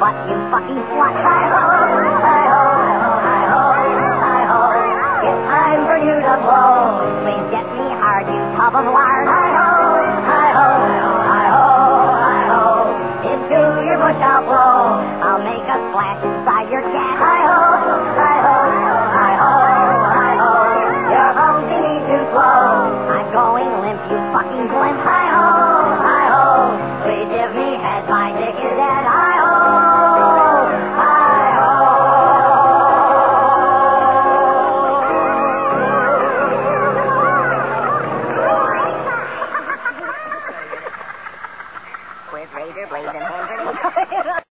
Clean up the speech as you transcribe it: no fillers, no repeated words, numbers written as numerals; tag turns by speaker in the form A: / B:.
A: butt, you fucking slut. Hi-ho, hi-ho, hi-ho, hi-ho. It's time for you to blow. Please get me hard, you tub of lard. Hi-ho, hi-ho, hi-ho, hi-ho. Into your bush I'll blow. I'll make a splash inside your cat. Hi-ho, hi-ho, hi-ho, hi-ho. Your bumsy need to flow. I'm going limp, you fucking blimp. Hi-ho, hi-ho. Please give me head, my dick is dead. Hi-ho, hi-ho. Quit razor blazing.